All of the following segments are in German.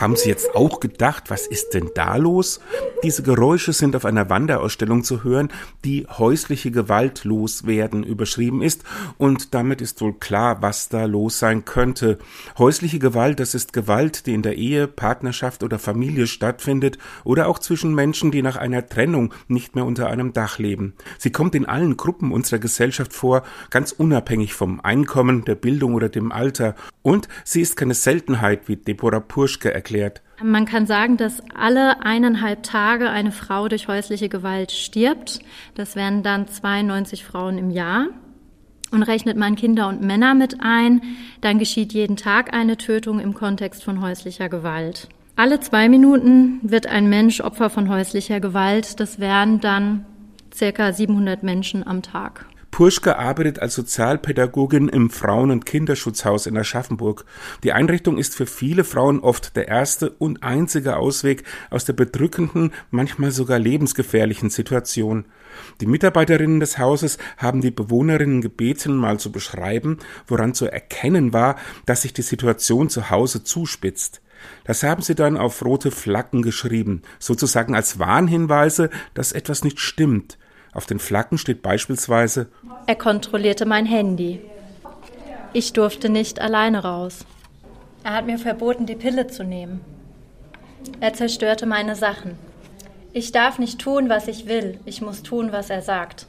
Haben Sie jetzt auch gedacht, was ist denn da los? Diese Geräusche sind auf einer Wanderausstellung zu hören, die häusliche Gewalt loswerden überschrieben ist, und damit ist wohl klar, was da los sein könnte. Häusliche Gewalt, das ist Gewalt, die in der Ehe, Partnerschaft oder Familie stattfindet oder auch zwischen Menschen, die nach einer Trennung nicht mehr unter einem Dach leben. Sie kommt in allen Gruppen unserer Gesellschaft vor, ganz unabhängig vom Einkommen, der Bildung oder dem Alter. Und sie ist keine Seltenheit, wie Deborah Purschke erklärt. Man kann sagen, dass alle 1,5 Tage eine Frau durch häusliche Gewalt stirbt. Das wären dann 92 Frauen im Jahr. Und rechnet man Kinder und Männer mit ein, dann geschieht jeden Tag eine Tötung im Kontext von häuslicher Gewalt. Alle 2 Minuten wird ein Mensch Opfer von häuslicher Gewalt. Das wären dann ca. 700 Menschen am Tag. Purschke arbeitet als Sozialpädagogin im Frauen- und Kinderschutzhaus in Aschaffenburg. Die Einrichtung ist für viele Frauen oft der erste und einzige Ausweg aus der bedrückenden, manchmal sogar lebensgefährlichen Situation. Die Mitarbeiterinnen des Hauses haben die Bewohnerinnen gebeten, mal zu beschreiben, woran zu erkennen war, dass sich die Situation zu Hause zuspitzt. Das haben sie dann auf rote Flaggen geschrieben, sozusagen als Warnhinweise, dass etwas nicht stimmt. Auf den Flaggen steht beispielsweise: Er kontrollierte mein Handy. Ich durfte nicht alleine raus. Er hat mir verboten, die Pille zu nehmen. Er zerstörte meine Sachen. Ich darf nicht tun, was ich will. Ich muss tun, was er sagt.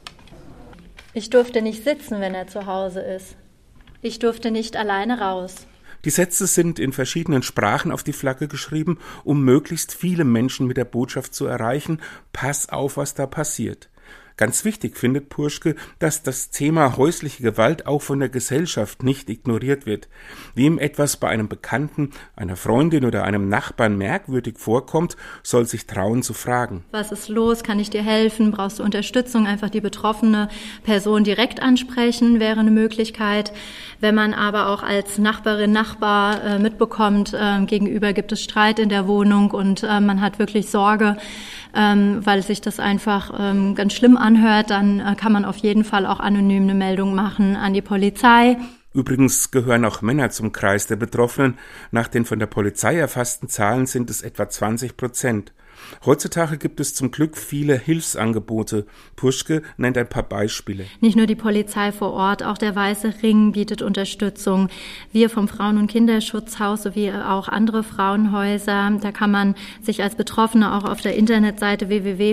Ich durfte nicht sitzen, wenn er zu Hause ist. Ich durfte nicht alleine raus. Die Sätze sind in verschiedenen Sprachen auf die Flagge geschrieben, um möglichst viele Menschen mit der Botschaft zu erreichen: Pass auf, was da passiert. Ganz wichtig findet Purschke, dass das Thema häusliche Gewalt auch von der Gesellschaft nicht ignoriert wird. Wem etwas bei einem Bekannten, einer Freundin oder einem Nachbarn merkwürdig vorkommt, soll sich trauen zu fragen. Was ist los? Kann ich dir helfen? Brauchst du Unterstützung? Einfach die betroffene Person direkt ansprechen wäre eine Möglichkeit. Wenn man aber auch als Nachbarin, Nachbar mitbekommt, gegenüber gibt es Streit in der Wohnung und man hat wirklich Sorge, weil sich das einfach ganz schlimm anhört, dann kann man auf jeden Fall auch anonym eine Meldung machen an die Polizei. Übrigens gehören auch Männer zum Kreis der Betroffenen. Nach den von der Polizei erfassten Zahlen sind es etwa 20%. Heutzutage gibt es zum Glück viele Hilfsangebote. Purschke nennt ein paar Beispiele. Nicht nur die Polizei vor Ort, auch der Weiße Ring bietet Unterstützung. Wir vom Frauen- und Kinderschutzhaus sowie auch andere Frauenhäuser, da kann man sich als Betroffene auch auf der Internetseite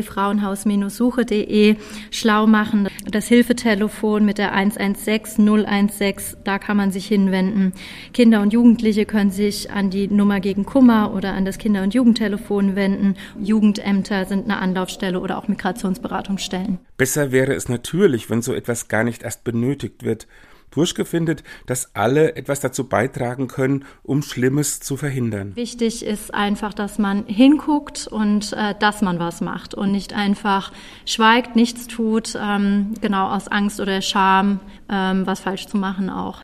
www.frauenhaus-suche.de schlau machen. Das Hilfetelefon mit der 116 016, da kann man sich hinwenden. Kinder und Jugendliche können sich an die Nummer gegen Kummer oder an das Kinder- und Jugendtelefon wenden. Jugendämter sind eine Anlaufstelle oder auch Migrationsberatungsstellen. Besser wäre es natürlich, wenn so etwas gar nicht erst benötigt wird. Purschke findet, dass alle etwas dazu beitragen können, um Schlimmes zu verhindern. Wichtig ist einfach, dass man hinguckt und dass man was macht und nicht einfach schweigt, nichts tut, genau aus Angst oder Scham, was falsch zu machen auch.